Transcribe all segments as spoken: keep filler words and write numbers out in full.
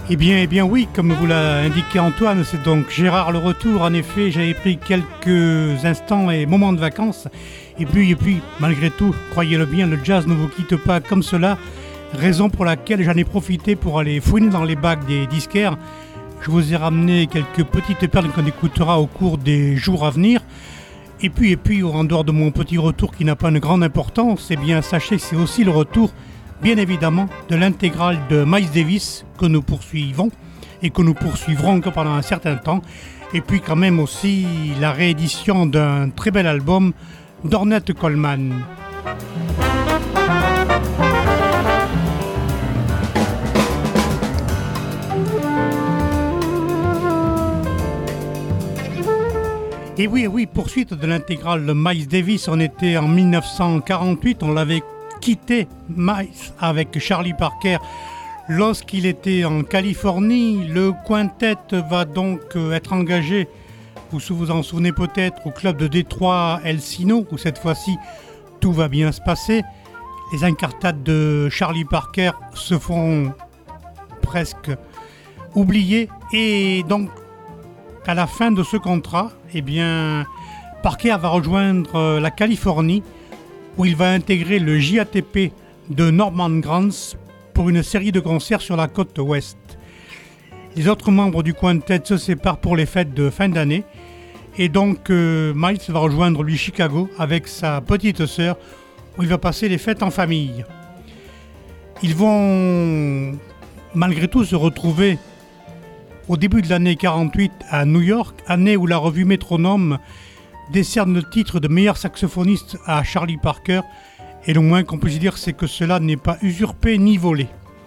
Eh bien, eh bien oui, comme vous l'a indiqué Antoine, c'est donc Gérard Le Retour. En effet, j'avais pris quelques instants et moments de vacances. Et puis, et puis, malgré tout, croyez-le bien, le jazz ne vous quitte pas comme cela. Raison pour laquelle j'en ai profité pour aller fouiner dans les bacs des disquaires. Je vous ai ramené quelques petites perles qu'on écoutera au cours des jours à venir. Et puis, et puis, en dehors de mon petit retour qui n'a pas une grande importance, eh bien, sachez que c'est aussi le retour, bien évidemment, de l'intégrale de Miles Davis que nous poursuivons et que nous poursuivrons encore pendant un certain temps. Et puis quand même aussi la réédition d'un très bel album d'Ornette Coleman. Et oui, oui, poursuite de l'intégrale de Miles Davis, on était en dix-neuf cent quarante-huit, on l'avait quitté, Miles, avec Charlie Parker, lorsqu'il était en Californie. Le quintet va donc être engagé, vous vous en souvenez peut-être, au club de Détroit Encino, où cette fois-ci tout va bien se passer. Les incartades de Charlie Parker se font presque oublier, et donc à la fin de ce contrat, eh bien, Parker va rejoindre la Californie, où il va intégrer le J A T P de Norman Granz pour une série de concerts sur la côte ouest. Les autres membres du quintet se séparent pour les fêtes de fin d'année, et donc euh, Miles va rejoindre lui Chicago avec sa petite sœur, où il va passer les fêtes en famille. Ils vont malgré tout se retrouver au début de l'année quarante-huit à New York, année où la revue Métronome décerne le titre de meilleur saxophoniste à Charlie Parker, et le moins qu'on puisse dire, c'est que cela n'est pas usurpé ni volé.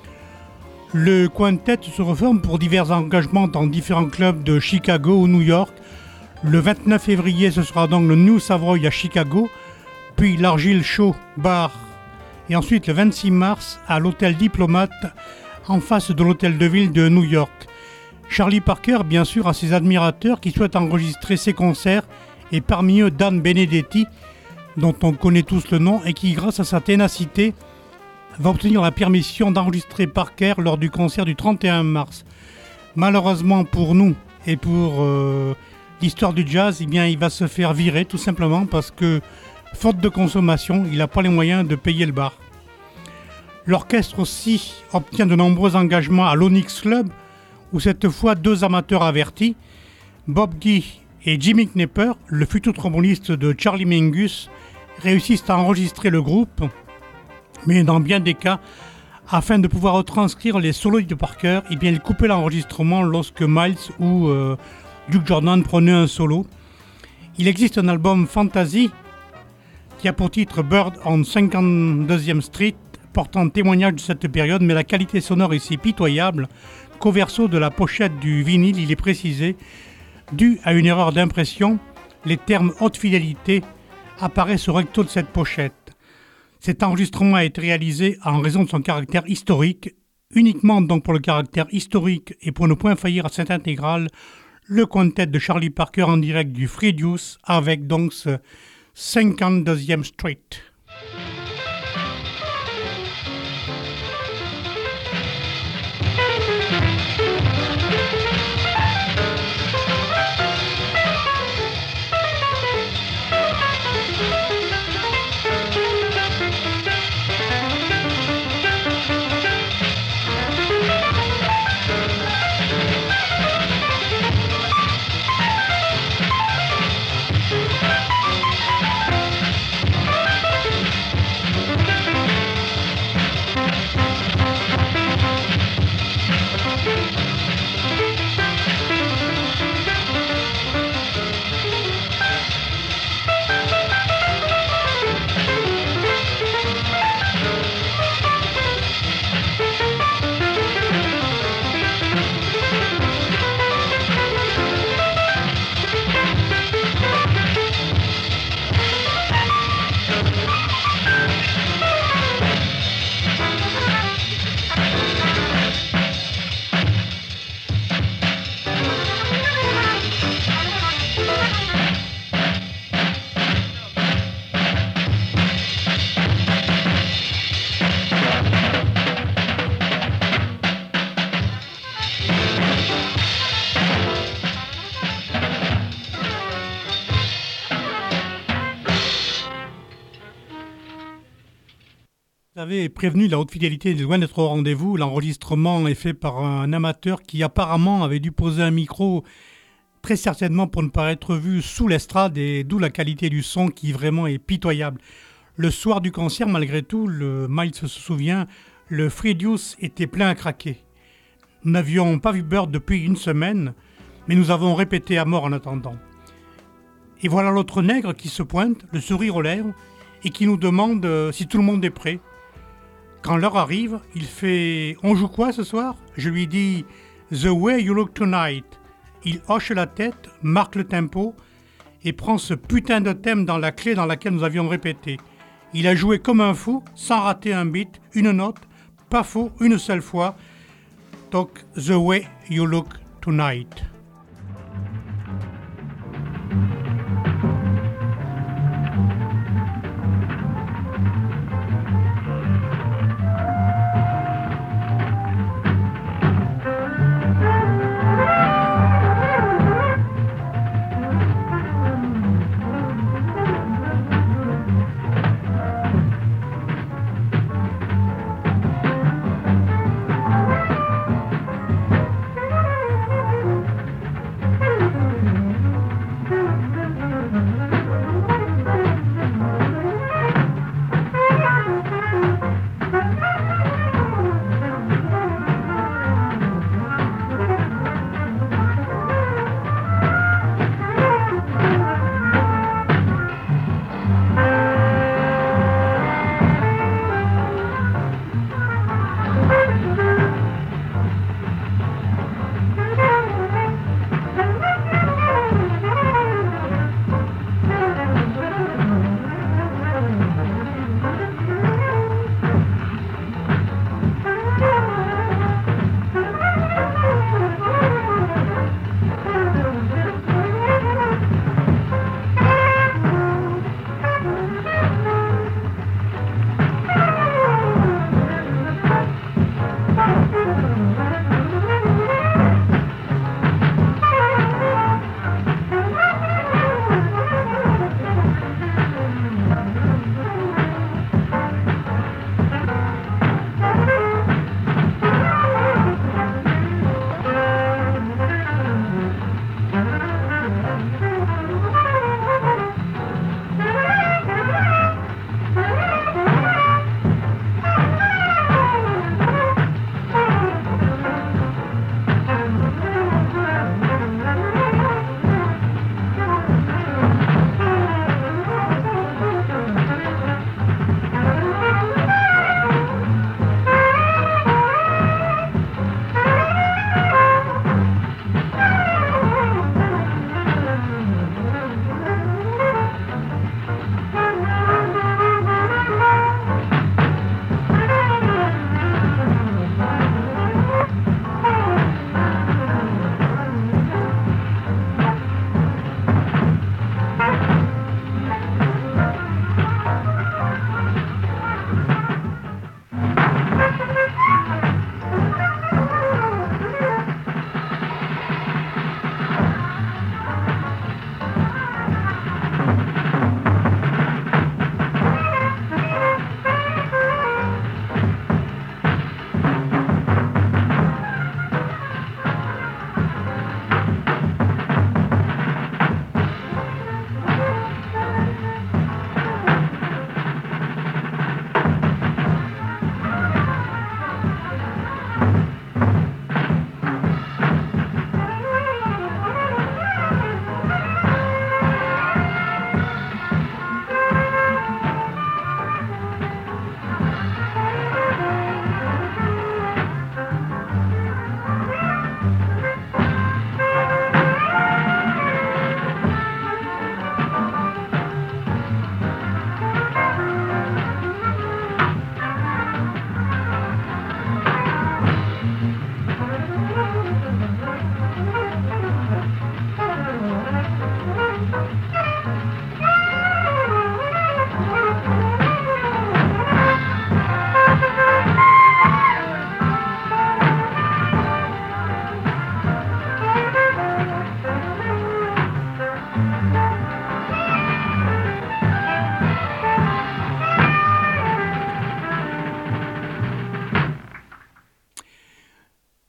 Le quintet se reforme pour divers engagements dans différents clubs de Chicago ou New York. Le vingt-neuf février, ce sera donc le New Savoy à Chicago, puis l'Argyle Show Bar, et ensuite le vingt-six mars à l'hôtel Diplomate, en face de l'hôtel de ville de New York. Charlie Parker, bien sûr, a ses admirateurs qui souhaitent enregistrer ses concerts, et parmi eux Dan Benedetti, dont on connaît tous le nom, et qui, grâce à sa ténacité, va obtenir la permission d'enregistrer Parker lors du concert du trente et un mars. Malheureusement pour nous et pour euh, l'histoire du jazz, eh bien, il va se faire virer tout simplement parce que, faute de consommation, il n'a pas les moyens de payer le bar. L'orchestre aussi obtient de nombreux engagements à l'Onyx Club, où cette fois deux amateurs avertis, Bob Guy et Jimmy Knepper, le futur tromboniste de Charlie Mingus, réussissent à enregistrer le groupe, mais dans bien des cas, afin de pouvoir retranscrire les solos de Parker, eh bien, ils coupaient l'enregistrement lorsque Miles ou euh, Duke Jordan prenaient un solo. Il existe un album Fantasy qui a pour titre Bird on cinquante-deuxième Street, portant témoignage de cette période, mais la qualité sonore est si pitoyable qu'au verso de la pochette du vinyle, il est précisé, dû à une erreur d'impression, les termes haute fidélité apparaissent au recto de cette pochette. Cet enregistrement a été réalisé en raison de son caractère historique, uniquement donc pour le caractère historique et pour ne point faillir à cette intégrale, le quintet de Charlie Parker en direct du Free Deuce avec donc ce cinquante-deuxième Street. savez, prévenu, la haute fidélité est loin d'être au rendez-vous. L'enregistrement est fait par un amateur qui apparemment avait dû poser un micro très certainement pour ne pas être vu sous l'estrade et d'où la qualité du son qui vraiment est pitoyable. Le soir du concert, malgré tout, le Miles se souvient, le Free Deuce était plein à craquer. Nous n'avions pas vu Bird depuis une semaine, mais nous avons répété à mort en attendant. Et voilà l'autre nègre qui se pointe, le sourire aux lèvres, et qui nous demande euh, si tout le monde est prêt. Quand l'heure arrive, il fait « On joue quoi ce soir ?» Je lui dis « The Way You Look Tonight ». Il hoche la tête, marque le tempo et prend ce putain de thème dans la clé dans laquelle nous avions répété. Il a joué comme un fou, sans rater un beat, une note, pas faux, une seule fois. Donc « The Way You Look Tonight ».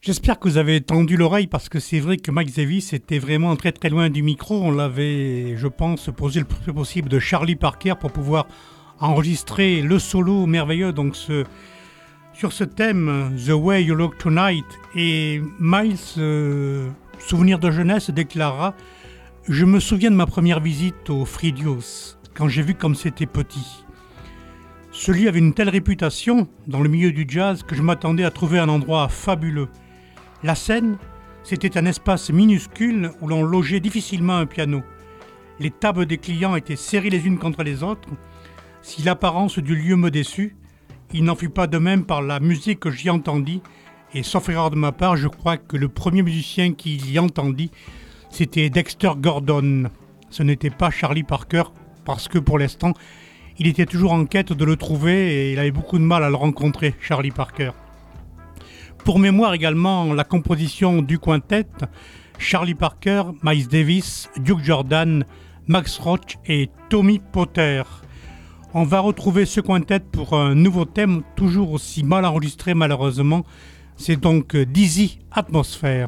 J'espère que vous avez tendu l'oreille parce que c'est vrai que Miles Davis était vraiment très très loin du micro. On l'avait, je pense, posé le plus possible de Charlie Parker pour pouvoir enregistrer le solo merveilleux donc ce, sur ce thème The Way You Look Tonight. Et Miles, euh, souvenir de jeunesse, déclara: je me souviens de ma première visite au Friedrichs quand j'ai vu comme c'était petit. Ce lieu avait une telle réputation dans le milieu du jazz que je m'attendais à trouver un endroit fabuleux. La scène, c'était un espace minuscule où l'on logeait difficilement un piano. Les tables des clients étaient serrées les unes contre les autres. Si l'apparence du lieu me déçut, il n'en fut pas de même par la musique que j'y entendis. Et sauf erreur de ma part, je crois que le premier musicien qui y entendit, c'était Dexter Gordon. Ce n'était pas Charlie Parker, parce que pour l'instant, il était toujours en quête de le trouver et il avait beaucoup de mal à le rencontrer, Charlie Parker. Pour mémoire également, la composition du quintet, Charlie Parker, Miles Davis, Duke Jordan, Max Roach et Tommy Potter. On va retrouver ce quintet pour un nouveau thème, toujours aussi mal enregistré malheureusement. C'est donc Dizzy Atmosphere.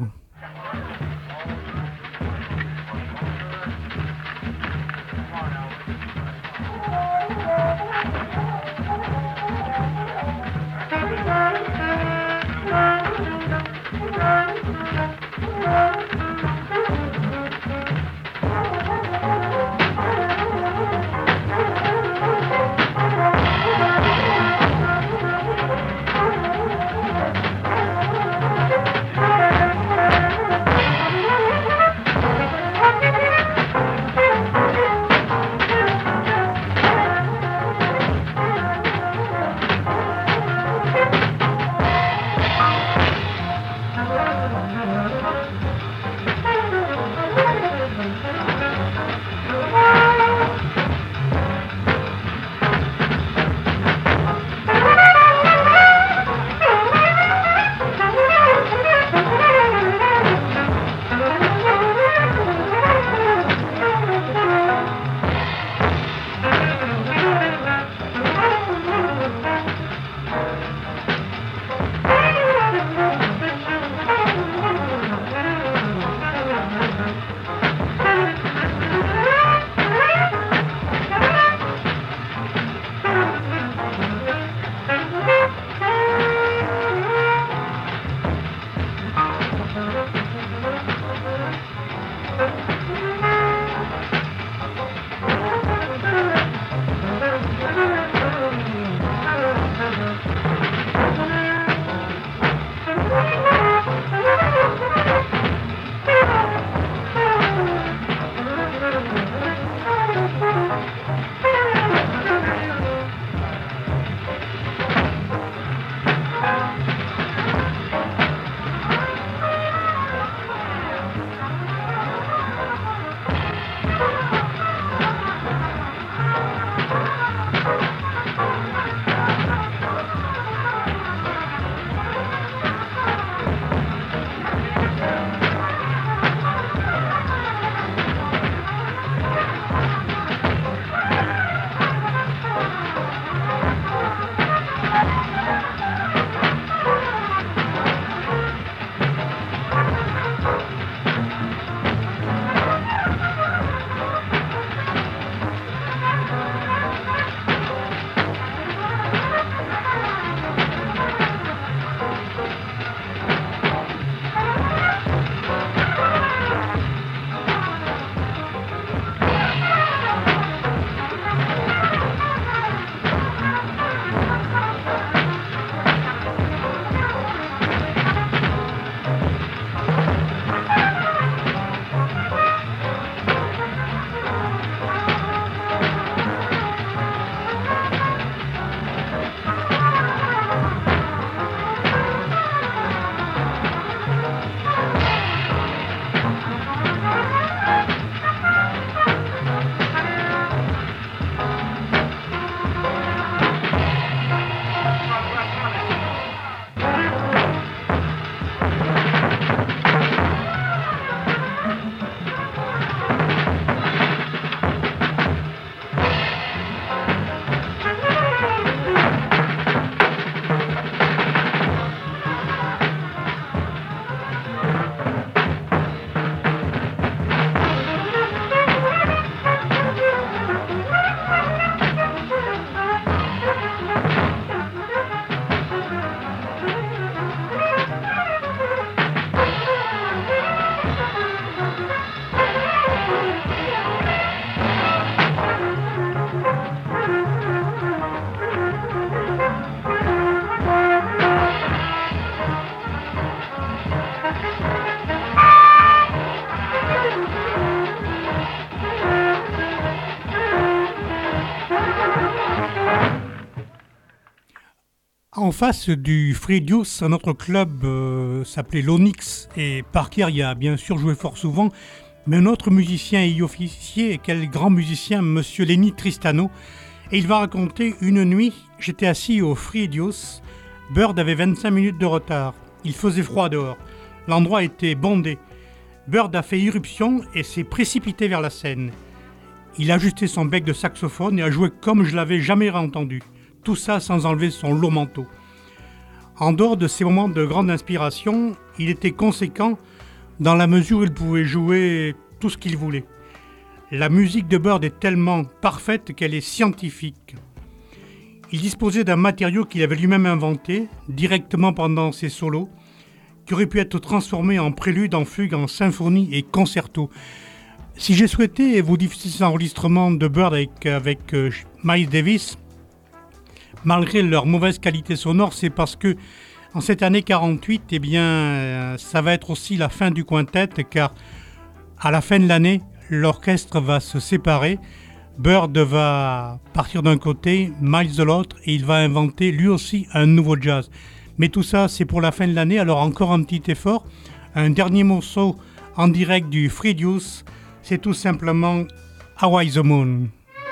en face du Free Deuce, un autre club euh, s'appelait l'Onyx, et Parker y a bien sûr joué fort souvent, mais un autre musicien y officiait, et quel grand musicien, Monsieur Lenny Tristano, et il va raconter une nuit, j'étais assis au Free Deuce, Bird avait vingt-cinq minutes de retard, il faisait froid dehors, l'endroit était bondé, Bird a fait irruption et s'est précipité vers la scène. Il a ajusté son bec de saxophone et a joué comme je l'avais jamais entendu. Tout ça sans enlever son lourd manteau. En dehors de ces moments de grande inspiration, il était conséquent dans la mesure où il pouvait jouer tout ce qu'il voulait. La musique de Bird est tellement parfaite qu'elle est scientifique. Il disposait d'un matériau qu'il avait lui-même inventé, directement pendant ses solos, qui aurait pu être transformé en prélude, en fugue, en symphonie et concerto. Si j'ai souhaité vous diffuser cet enregistrement de Bird avec, avec euh, Miles Davis, malgré leur mauvaise qualité sonore, c'est parce que en cette année quarante-huit, eh bien, euh, ça va être aussi la fin du quintet, car à la fin de l'année, l'orchestre va se séparer. Bird va partir d'un côté, Miles de l'autre, et il va inventer lui aussi un nouveau jazz. Mais tout ça, c'est pour la fin de l'année, alors encore un petit effort. Un dernier morceau en direct du Free Deuce, c'est tout simplement Hawaii the Moon.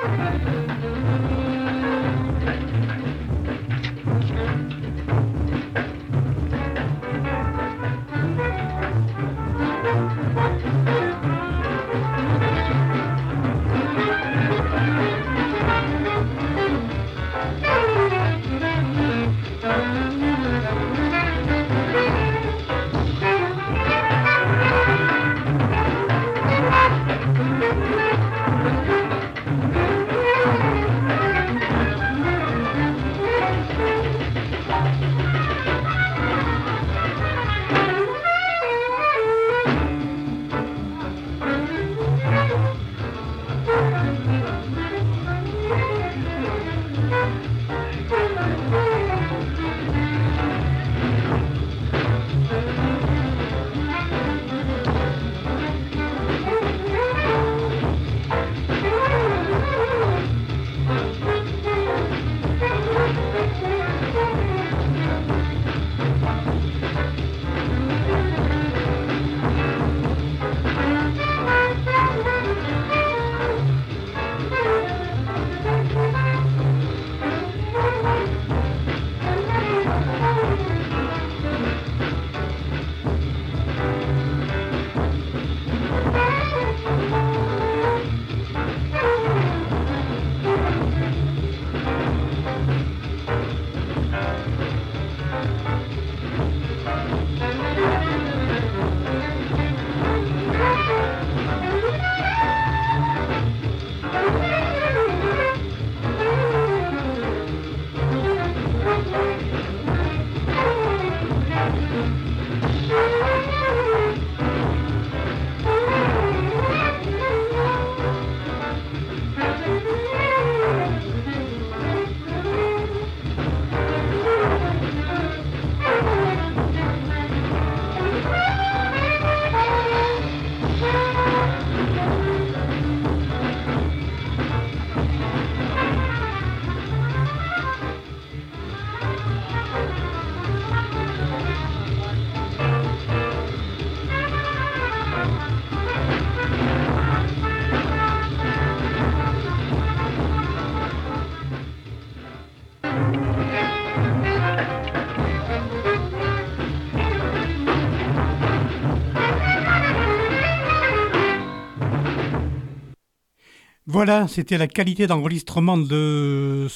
Voilà, c'était la qualité d'enregistrement de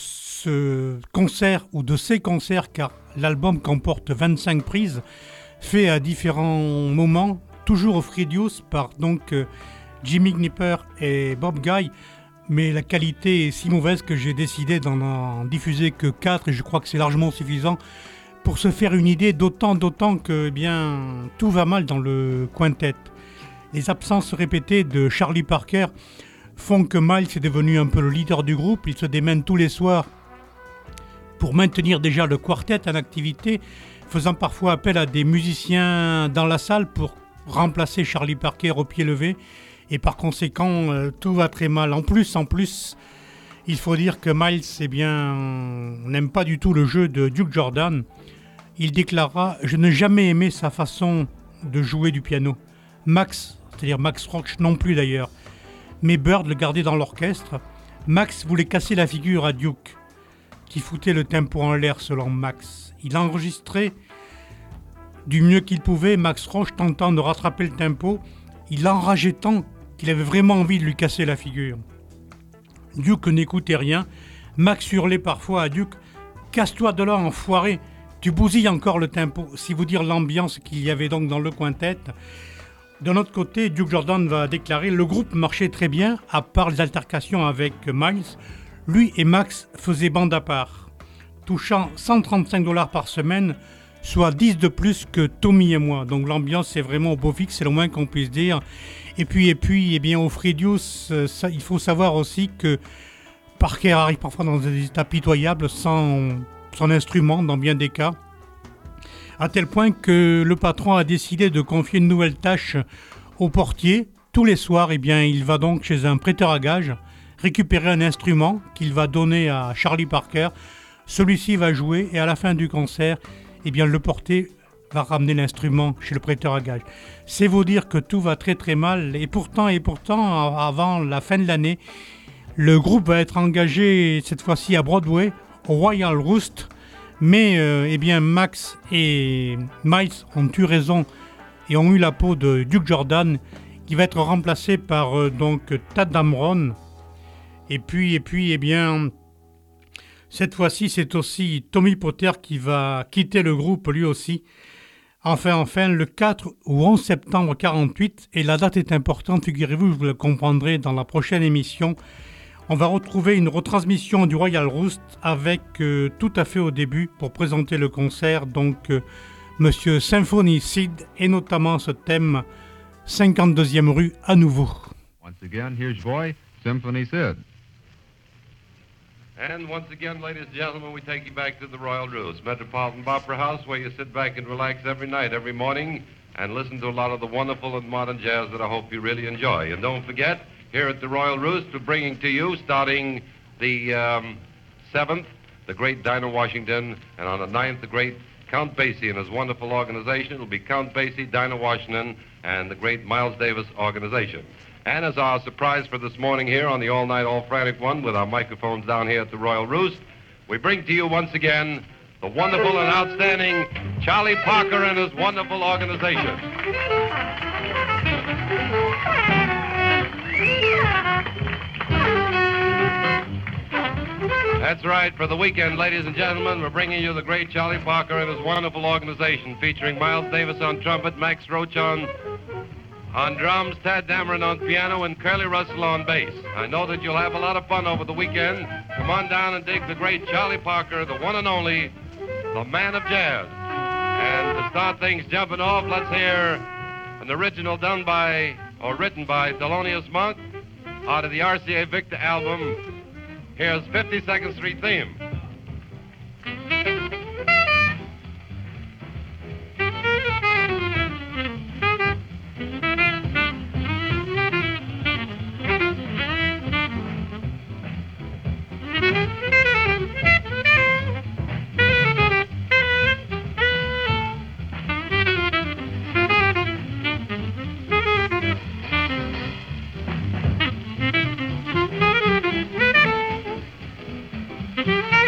ce concert ou de ces concerts, car l'album comporte vingt-cinq prises, fait à différents moments, toujours au Free Deuce par donc euh, Jimmy Knipper et Bob Guy, mais la qualité est si mauvaise que j'ai décidé d'en en diffuser que quatre, et je crois que c'est largement suffisant pour se faire une idée, d'autant, d'autant que eh bien, tout va mal dans le quintet. Les absences répétées de Charlie Parker font que Miles est devenu un peu le leader du groupe. Il se démène tous les soirs pour maintenir déjà le quartet en activité, faisant parfois appel à des musiciens dans la salle pour remplacer Charlie Parker au pied levé. Et par conséquent, euh, tout va très mal. En plus, en plus, Il faut dire que Miles, eh bien, n'aime pas du tout le jeu de Duke Jordan. Il déclara « Je n'ai jamais aimé sa façon de jouer du piano. » Max, c'est-à-dire Max Roach non plus d'ailleurs, mais Bird le gardait dans l'orchestre. Max voulait casser la figure à Duke, qui foutait le tempo en l'air selon Max. Il enregistrait du mieux qu'il pouvait, Max Roach tentant de rattraper le tempo. Il enrageait tant qu'il avait vraiment envie de lui casser la figure. Duke n'écoutait rien. Max hurlait parfois à Duke « Casse-toi de là, enfoiré, tu bousilles encore le tempo », si vous dire l'ambiance qu'il y avait donc dans le quintet. D'un autre côté, Duke Jordan va déclarer « Le groupe marchait très bien, à part les altercations avec Miles. Lui et Max faisaient bande à part, touchant cent trente-cinq dollars par semaine, soit dix de plus que Tommy et moi. Donc l'ambiance est vraiment au beau fixe, c'est le moins qu'on puisse dire. Et puis, et puis eh bien, au Fridius, ça, il faut savoir aussi que Parker arrive parfois dans des états pitoyables sans son instrument, dans bien des cas, à tel point que le patron a décidé de confier une nouvelle tâche au portier. Tous les soirs, eh bien, il va donc chez un prêteur à gages récupérer un instrument qu'il va donner à Charlie Parker. Celui-ci va jouer et à la fin du concert, eh bien, le portier va ramener l'instrument chez le prêteur à gages. C'est vous dire que tout va très très mal. Et pourtant, et pourtant, avant la fin de l'année, le groupe va être engagé cette fois-ci à Broadway, au Royal Roost. Mais euh, eh bien, Max et Miles ont eu raison et ont eu la peau de Duke Jordan, qui va être remplacé par euh, donc Tadd Dameron. Et puis, et puis, eh bien, cette fois-ci, c'est aussi Tommy Potter qui va quitter le groupe lui aussi. Enfin, enfin, le quatre ou onze septembre quarante-huit, et la date est importante, figurez-vous, vous le comprendrez dans la prochaine émission. On va retrouver une retransmission du Royal Roost avec euh, tout à fait au début pour présenter le concert, donc euh, Monsieur Symphony Sid et notamment ce thème cinquante-deuxième rue à nouveau. Once again, here's your boy, Symphony Sid. And once again, ladies and gentlemen, we take you back to the Royal Roost, Metropolitan Opera House, where you sit back and relax every night, every morning, and listen to a lot of the wonderful and modern jazz that I hope you really enjoy. And don't forget, here at the Royal Roost, we're bringing to you, starting the um, seventh, the great Dinah Washington, and on the ninth, the great Count Basie and his wonderful organization. It'll be Count Basie, Dinah Washington, and the great Miles Davis organization. And as our surprise for this morning here on the all-night, all-frantic one with our microphones down here at the Royal Roost, we bring to you once again the wonderful and outstanding Charlie Parker and his wonderful organization. That's right. For the weekend, ladies and gentlemen, we're bringing you the great Charlie Parker and his wonderful organization, featuring Miles Davis on trumpet, Max Roach on on drums, Tadd Dameron on piano, and Curly Russell on bass. I know that you'll have a lot of fun over the weekend. Come on down and dig the great Charlie Parker, the one and only, the man of jazz. And to start things jumping off, let's hear an original done by, or written by, Thelonious Monk out of the R C A Victor album. Here's fifty-second Street Theme. Thank you.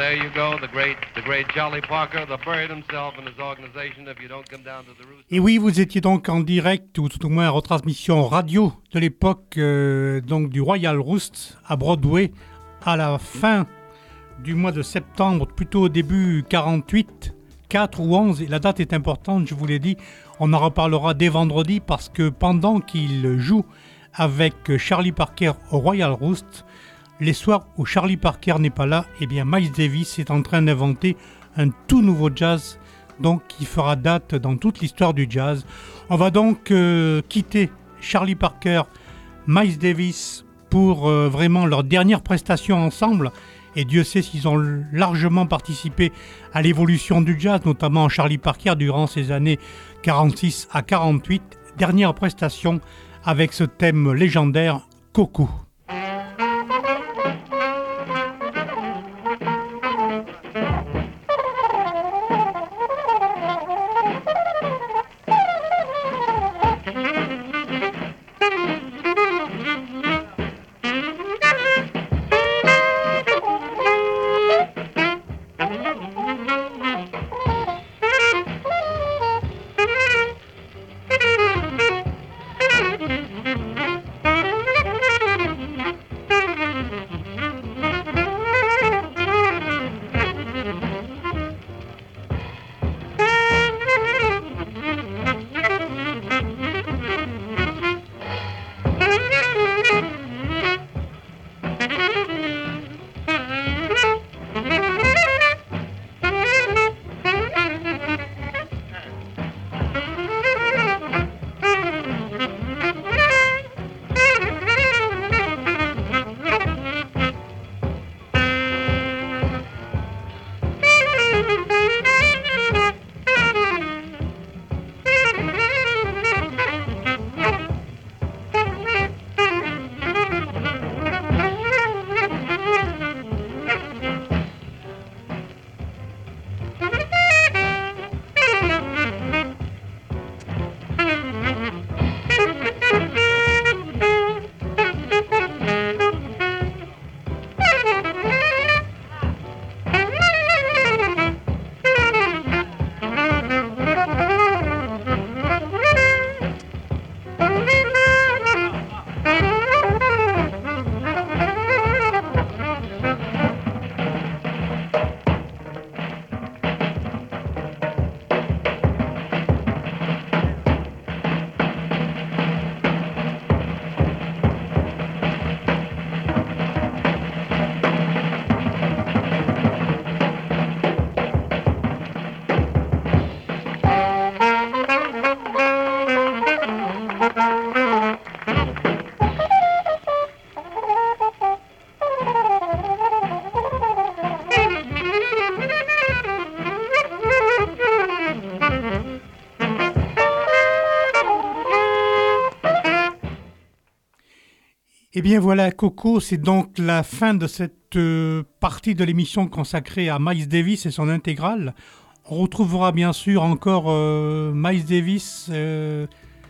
there you go, the great, the great Charlie Parker, the bird himself and his organization. If you don't come down to the roost. Et oui, vous étiez donc en direct, ou tout au moins en retransmission radio de l'époque euh, donc du Royal Roost à Broadway à la fin du mois de septembre, plutôt au début quarante-huit, quatre ou onze. Et la date est importante, je vous l'ai dit. On en reparlera dès vendredi parce que pendant qu'il joue avec Charlie Parker au Royal Roost, les soirs où Charlie Parker n'est pas là, eh bien Miles Davis est en train d'inventer un tout nouveau jazz, donc qui fera date dans toute l'histoire du jazz. On va donc euh, quitter Charlie Parker, Miles Davis pour euh, vraiment leur dernière prestation ensemble. Et Dieu sait s'ils ont largement participé à l'évolution du jazz, notamment Charlie Parker durant ces années quarante-six à quarante-huit. Dernière prestation avec ce thème légendaire, Coco. Eh bien voilà, Coco, c'est donc la fin de cette euh, partie de l'émission consacrée à Miles Davis et son intégrale. On retrouvera bien sûr encore euh, Miles Davis euh,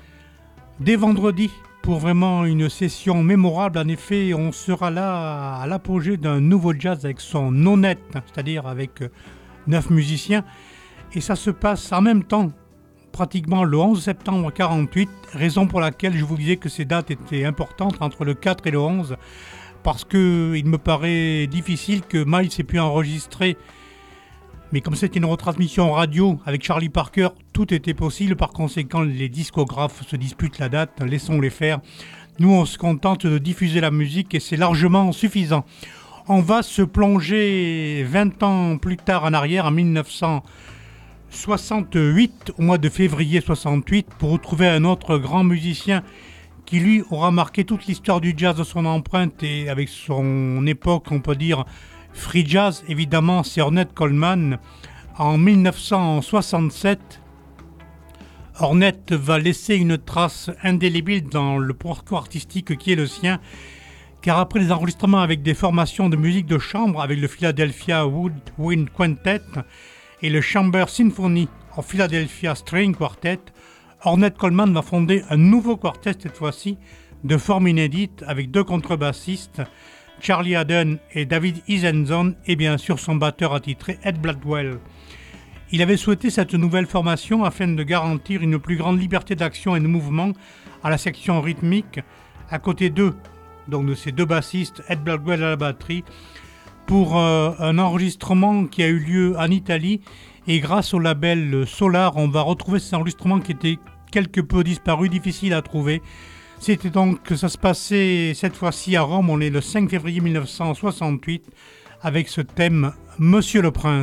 dès vendredi pour vraiment une session mémorable. En effet, on sera là à l'apogée d'un nouveau jazz avec son non-net, c'est-à-dire avec euh, neuf musiciens. Et ça se passe en même temps, pratiquement le onze septembre quarante-huit, raison pour laquelle je vous disais que ces dates étaient importantes entre le quatre et le onze, parce qu'il me paraît difficile que Miles ait pu enregistrer, mais comme c'était une retransmission radio avec Charlie Parker, tout était possible, par conséquent les discographes se disputent la date, laissons-les faire. Nous on se contente de diffuser la musique et c'est largement suffisant. On va se plonger vingt ans plus tard en arrière, en mille neuf cent soixante-huit, au mois de février soixante-huit, pour retrouver un autre grand musicien qui lui aura marqué toute l'histoire du jazz de son empreinte et avec son époque, on peut dire, free jazz, évidemment, c'est Ornette Coleman. En mille neuf cent soixante-sept, Ornette va laisser une trace indélébile dans le parcours artistique qui est le sien, car après les enregistrements avec des formations de musique de chambre avec le Philadelphia Woodwind Quintet et le Chamber Symphony en Philadelphia String Quartet, Ornette Coleman va fonder un nouveau quartet cette fois-ci de forme inédite avec deux contrebassistes, Charlie Haden et David Isenson, et bien sûr son batteur attitré Ed Bladwell. Il avait souhaité cette nouvelle formation afin de garantir une plus grande liberté d'action et de mouvement à la section rythmique, à côté d'eux, donc de ces deux bassistes, Ed Bladwell à la batterie, pour euh, un enregistrement qui a eu lieu en Italie. Et grâce au label Solar, on va retrouver ces enregistrements qui étaient quelque peu disparus, difficiles à trouver. C'était donc que ça se passait cette fois-ci à Rome, on est le cinq février mille neuf cent soixante-huit, avec ce thème « Monsieur le Prince ».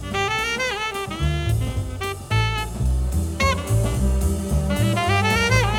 Thank you.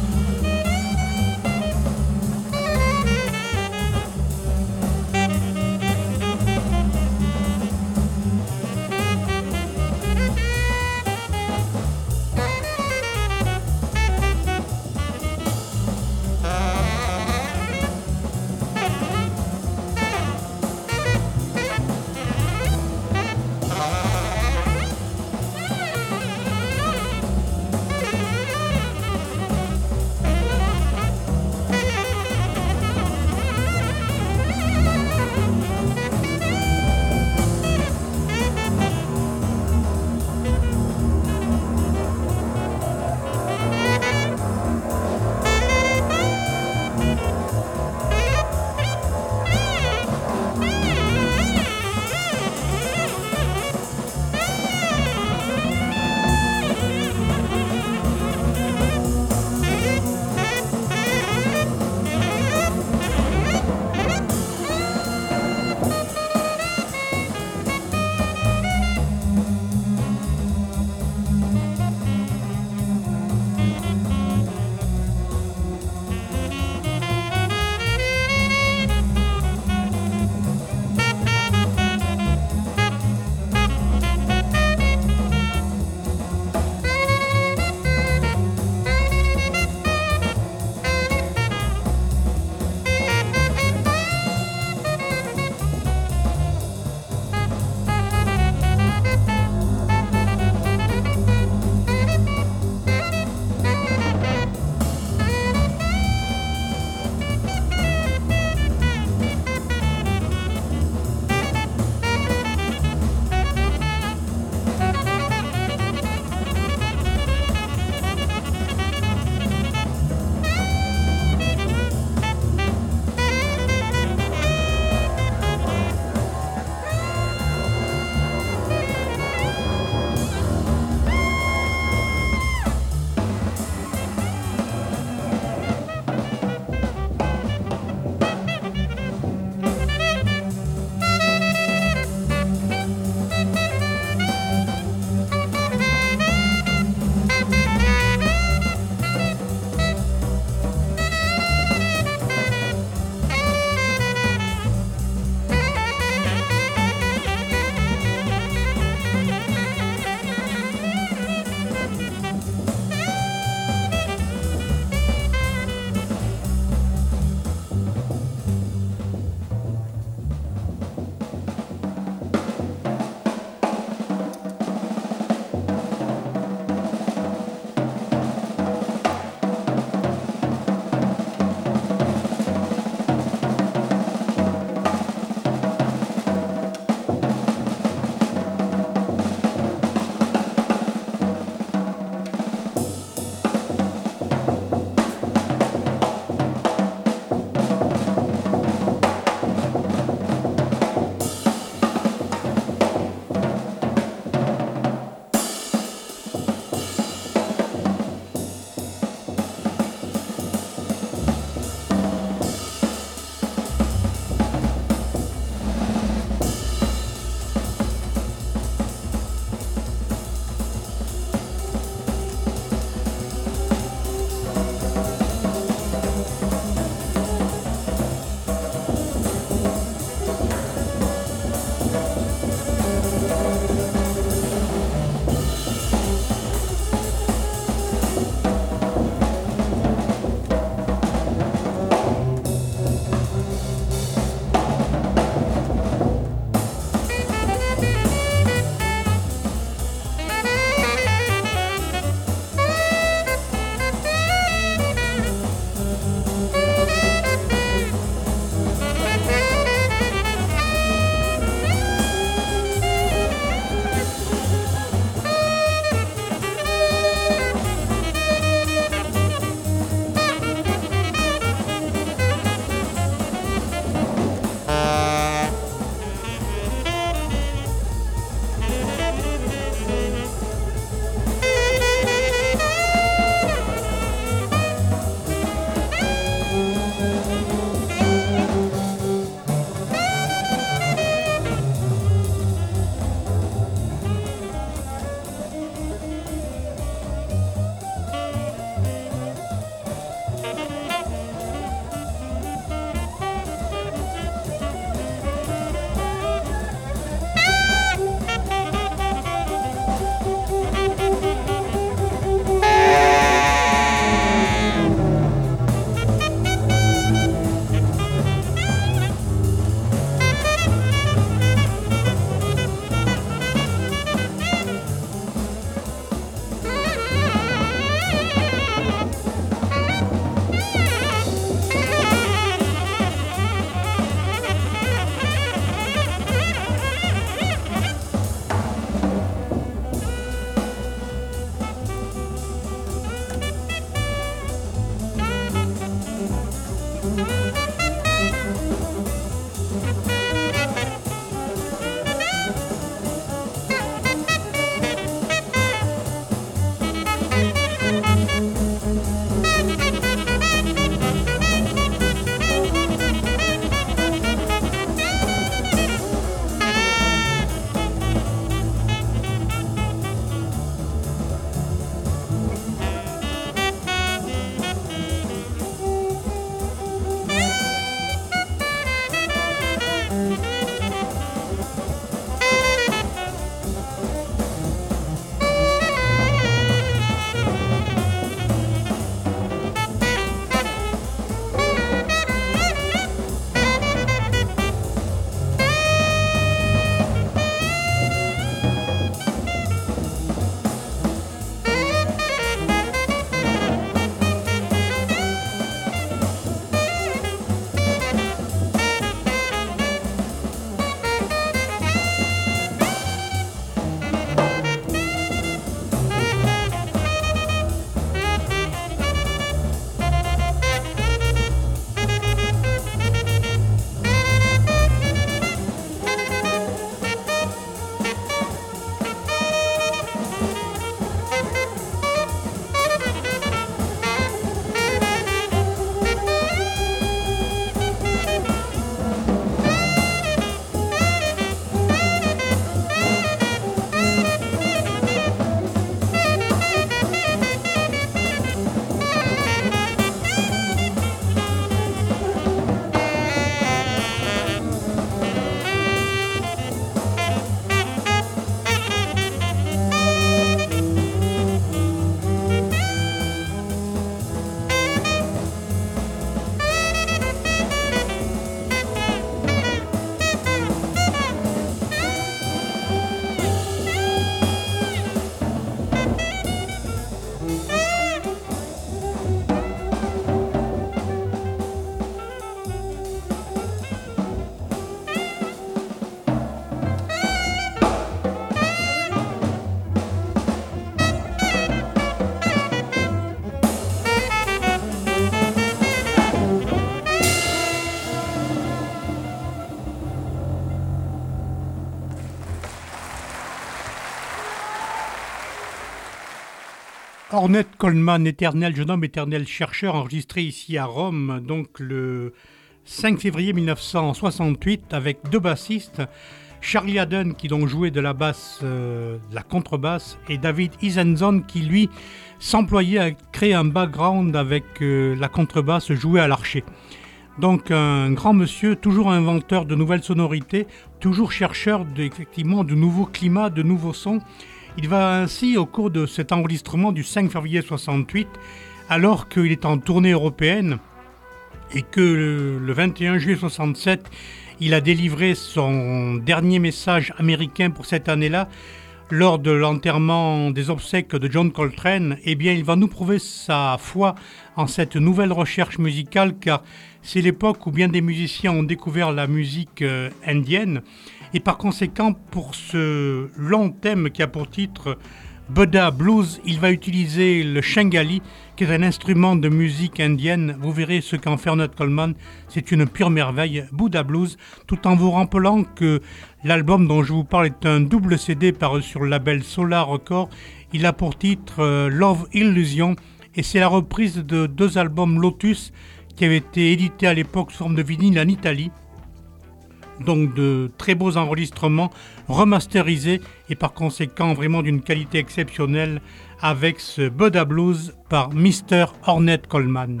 Ornette Coleman, éternel jeune homme, éternel chercheur, enregistré ici à Rome, donc le cinq février mille neuf cent soixante-huit, avec deux bassistes, Charlie Haden qui donc jouait de la basse, euh, de la contrebasse, et David Isenson qui lui s'employait à créer un background avec euh, la contrebasse jouée à l'archet. Donc un grand monsieur, toujours inventeur de nouvelles sonorités, toujours chercheur de, effectivement de nouveaux climats, de nouveaux sons. Il va ainsi, au cours de cet enregistrement du cinq février soixante-huit, alors qu'il est en tournée européenne et que le, le vingt et un juillet soixante-sept, il a délivré son dernier message américain pour cette année-là, lors de l'enterrement des obsèques de John Coltrane, eh bien, il va nous prouver sa foi en cette nouvelle recherche musicale, car c'est l'époque où bien des musiciens ont découvert la musique euh, indienne. Et par conséquent, pour ce long thème qui a pour titre Buddha Blues, il va utiliser le shengali, qui est un instrument de musique indienne. Vous verrez ce qu'en fait Ornette Coleman, c'est une pure merveille, Buddha Blues, tout en vous rappelant que l'album dont je vous parle est un double C D paru sur le label Solar Records. Il a pour titre euh, Love Illusion, et c'est la reprise de deux albums Lotus qui avaient été édités à l'époque sous forme de vinyle en Italie. Donc de très beaux enregistrements remasterisés et par conséquent vraiment d'une qualité exceptionnelle avec ce Buddha Blues par mister Ornette Coleman.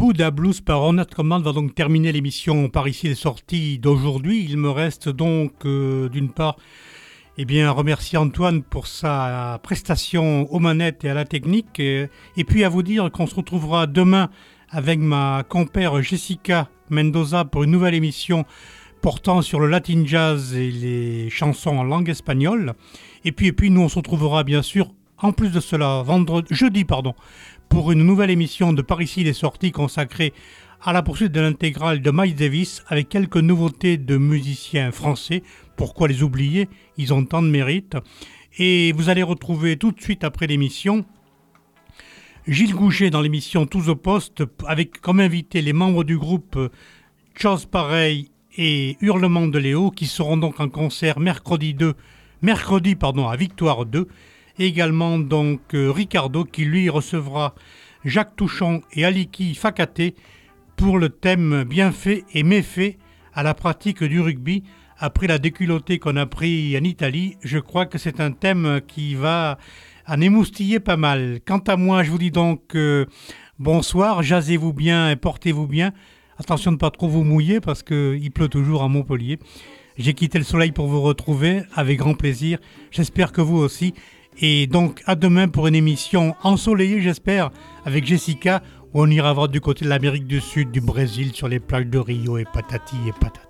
Bouddha Blues par Ronald Command va donc terminer l'émission Par ici les sorties d'aujourd'hui. Il me reste donc euh, d'une part eh bien, remercier Antoine pour sa prestation aux manettes et à la technique et, et puis à vous dire qu'on se retrouvera demain avec ma compère Jessica Mendoza pour une nouvelle émission portant sur le latin jazz et les chansons en langue espagnole. Et puis, et puis nous on se retrouvera bien sûr en plus de cela vendredi, jeudi pardon, pour une nouvelle émission de Par ici les sorties consacrée à la poursuite de l'intégrale de Miles Davis avec quelques nouveautés de musiciens français. Pourquoi les oublier? Ils ont tant de mérite. Et vous allez retrouver tout de suite après l'émission Gilles Gouget dans l'émission Tous au poste avec comme invité les membres du groupe Chose Pareil et Hurlement de Léo qui seront donc en concert mercredi deux, mercredi pardon, à Victoire deux. Et également donc euh, Ricardo qui lui recevra Jacques Touchon et Aliki Fakaté pour le thème bienfaits et méfaits à la pratique du rugby. Après la déculottée qu'on a pris en Italie, je crois que c'est un thème qui va en émoustiller pas mal. Quant à moi, je vous dis donc euh, bonsoir, jasez-vous bien et portez-vous bien. Attention de ne pas trop vous mouiller parce qu'il pleut toujours à Montpellier. J'ai quitté le soleil pour vous retrouver avec grand plaisir. J'espère que vous aussi. Et donc à demain pour une émission ensoleillée, j'espère, avec Jessica, où on ira voir du côté de l'Amérique du Sud, du Brésil, sur les plages de Rio et patati et patata.